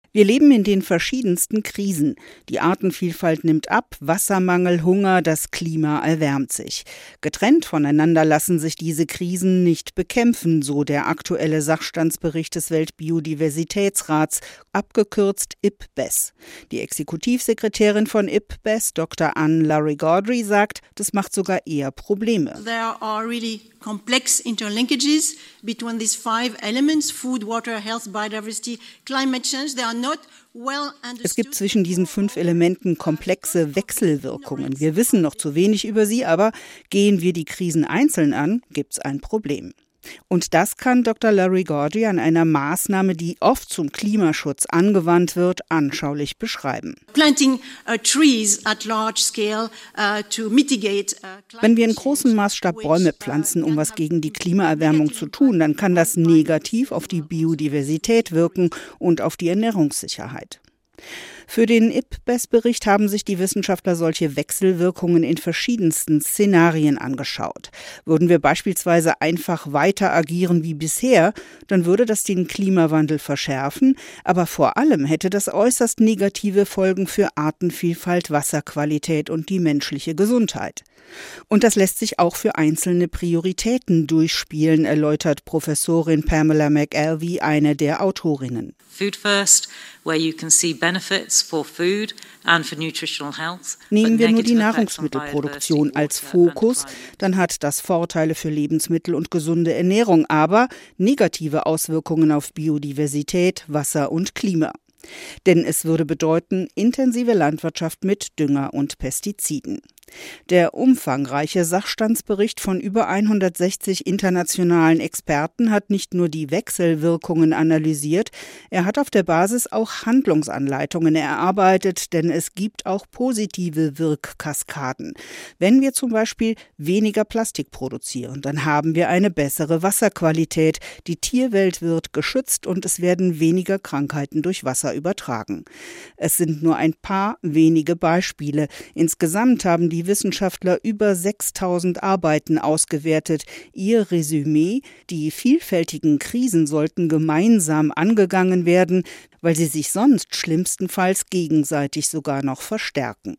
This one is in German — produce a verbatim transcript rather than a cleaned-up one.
Wir leben in den verschiedensten Krisen. Die Artenvielfalt nimmt ab, Wassermangel, Hunger, das Klima erwärmt sich. Getrennt voneinander lassen sich diese Krisen nicht bekämpfen, so der aktuelle Sachstandsbericht des Weltbiodiversitätsrats, abgekürzt I P B E S. Die Exekutivsekretärin von I P B E S, Doktor Anne Larry-Gaudry, sagt, das macht sogar eher Probleme. There are really complex interlinkages between these five elements: food, water, health, biodiversity, climate change. They are not well understood. Es gibt zwischen diesen fünf Elementen komplexe Wechselwirkungen. Wir wissen noch zu wenig über sie, aber gehen wir die Krisen einzeln an, gibt es ein Problem. Und das kann Doktor Larry-Gaudry an einer Maßnahme, die oft zum Klimaschutz angewandt wird, anschaulich beschreiben. Planting uh, trees at large scale uh, to mitigate uh, climate Wenn wir in großem Maßstab Bäume pflanzen, um was gegen die Klimaerwärmung zu tun, dann kann das negativ auf die Biodiversität wirken und auf die Ernährungssicherheit. Für den I P B E S-Bericht haben sich die Wissenschaftler solche Wechselwirkungen in verschiedensten Szenarien angeschaut. Würden wir beispielsweise einfach weiter agieren wie bisher, dann würde das den Klimawandel verschärfen, aber vor allem hätte das äußerst negative Folgen für Artenvielfalt, Wasserqualität und die menschliche Gesundheit. Und das lässt sich auch für einzelne Prioritäten durchspielen, erläutert Professorin Pamela McElvey, eine der Autorinnen. Food first, where you can see benefits for food and for nutritional health. Nehmen wir nur die Nahrungsmittelproduktion als Fokus, dann hat das Vorteile für Lebensmittel und gesunde Ernährung, aber negative Auswirkungen auf Biodiversität, Wasser und Klima. Denn es würde bedeuten, intensive Landwirtschaft mit Dünger und Pestiziden. Der umfangreiche Sachstandsbericht von über hundertsechzig internationalen Experten hat nicht nur die Wechselwirkungen analysiert, er hat auf der Basis auch Handlungsanleitungen erarbeitet, denn es gibt auch positive Wirkkaskaden. Wenn wir zum Beispiel weniger Plastik produzieren, dann haben wir eine bessere Wasserqualität, die Tierwelt wird geschützt und es werden weniger Krankheiten durch Wasser übertragen. Es sind nur ein paar wenige Beispiele. Insgesamt haben die Wissenschaftler über sechstausend Arbeiten ausgewertet. Ihr Resümee: Die vielfältigen Krisen sollten gemeinsam angegangen werden, weil sie sich sonst schlimmstenfalls gegenseitig sogar noch verstärken.